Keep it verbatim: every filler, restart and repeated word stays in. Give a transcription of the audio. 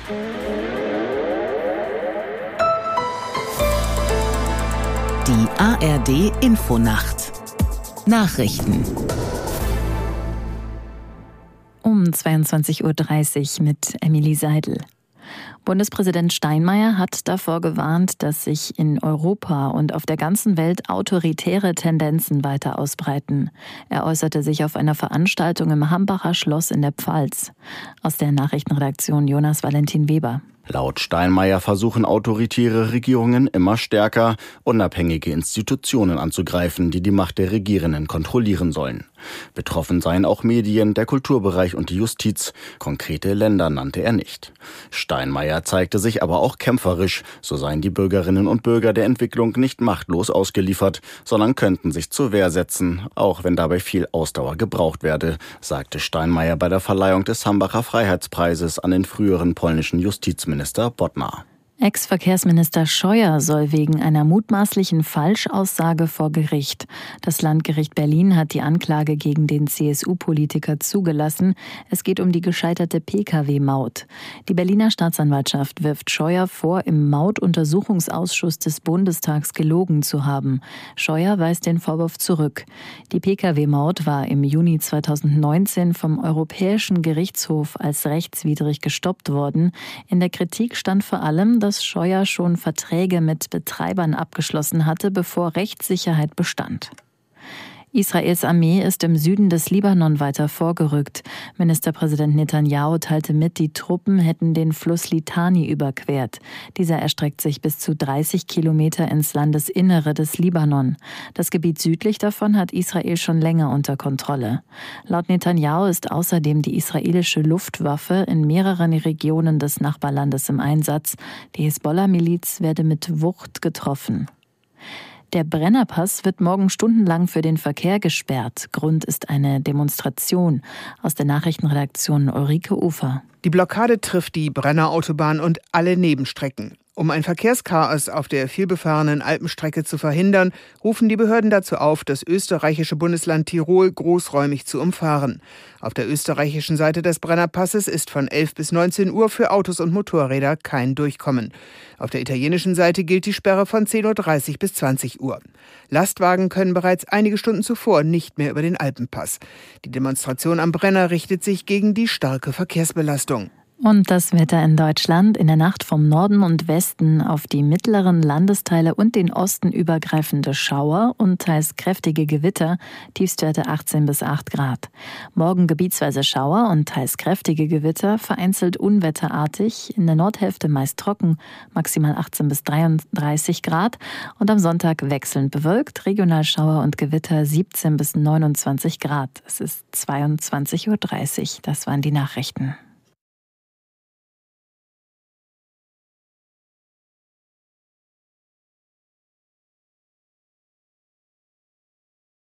Die A R D-Infonacht Nachrichten um zweiundzwanzig Uhr dreißig mit Emilie Seidel. Bundespräsident Steinmeier hat davor gewarnt, dass sich in Europa und auf der ganzen Welt autoritäre Tendenzen weiter ausbreiten. Er äußerte sich auf einer Veranstaltung im Hambacher Schloss in der Pfalz. Aus der Nachrichtenredaktion Jonas Valentin Weber. Laut Steinmeier versuchen autoritäre Regierungen immer stärker, unabhängige Institutionen anzugreifen, die die Macht der Regierenden kontrollieren sollen. Betroffen seien auch Medien, der Kulturbereich und die Justiz. Konkrete Länder nannte er nicht. Steinmeier zeigte sich aber auch kämpferisch. So seien die Bürgerinnen und Bürger der Entwicklung nicht machtlos ausgeliefert, sondern könnten sich zur Wehr setzen, auch wenn dabei viel Ausdauer gebraucht werde, sagte Steinmeier bei der Verleihung des Hambacher Freiheitspreises an den früheren polnischen Justizminister Minister Bodnar. Ex-Verkehrsminister Scheuer soll wegen einer mutmaßlichen Falschaussage vor Gericht. Das Landgericht Berlin hat die Anklage gegen den C S U-Politiker zugelassen. Es geht um die gescheiterte P K W-Maut. Die Berliner Staatsanwaltschaft wirft Scheuer vor, im Mautuntersuchungsausschuss des Bundestags gelogen zu haben. Scheuer weist den Vorwurf zurück. Die P K W-Maut war im Juni zweitausendneunzehn vom Europäischen Gerichtshof als rechtswidrig gestoppt worden. In der Kritik stand vor allem, dass dass Scheuer schon Verträge mit Betreibern abgeschlossen hatte, bevor Rechtssicherheit bestand. Israels Armee ist im Süden des Libanon weiter vorgerückt. Ministerpräsident Netanyahu teilte mit, die Truppen hätten den Fluss Litani überquert. Dieser erstreckt sich bis zu dreißig Kilometer ins Landesinnere des Libanon. Das Gebiet südlich davon hat Israel schon länger unter Kontrolle. Laut Netanyahu ist außerdem die israelische Luftwaffe in mehreren Regionen des Nachbarlandes im Einsatz. Die Hisbollah-Miliz werde mit Wucht getroffen. Der Brennerpass wird morgen stundenlang für den Verkehr gesperrt. Grund ist eine Demonstration. Aus der Nachrichtenredaktion Ulrike Ufer. Die Blockade trifft die Brennerautobahn und alle Nebenstrecken. Um ein Verkehrschaos auf der vielbefahrenen Alpenstrecke zu verhindern, rufen die Behörden dazu auf, das österreichische Bundesland Tirol großräumig zu umfahren. Auf der österreichischen Seite des Brennerpasses ist von elf bis neunzehn Uhr für Autos und Motorräder kein Durchkommen. Auf der italienischen Seite gilt die Sperre von zehn Uhr dreißig bis zwanzig Uhr. Lastwagen können bereits einige Stunden zuvor nicht mehr über den Alpenpass. Die Demonstration am Brenner richtet sich gegen die starke Verkehrsbelastung. Und das Wetter in Deutschland: in der Nacht vom Norden und Westen auf die mittleren Landesteile und den Osten übergreifende Schauer und teils kräftige Gewitter, Tiefstwerte achtzehn bis acht Grad. Morgen gebietsweise Schauer und teils kräftige Gewitter, vereinzelt unwetterartig, in der Nordhälfte meist trocken, maximal achtzehn bis dreiunddreißig Grad. Und am Sonntag wechselnd bewölkt, regional Schauer und Gewitter, siebzehn bis neunundzwanzig Grad. Es ist zweiundzwanzig Uhr dreißig. Das waren die Nachrichten.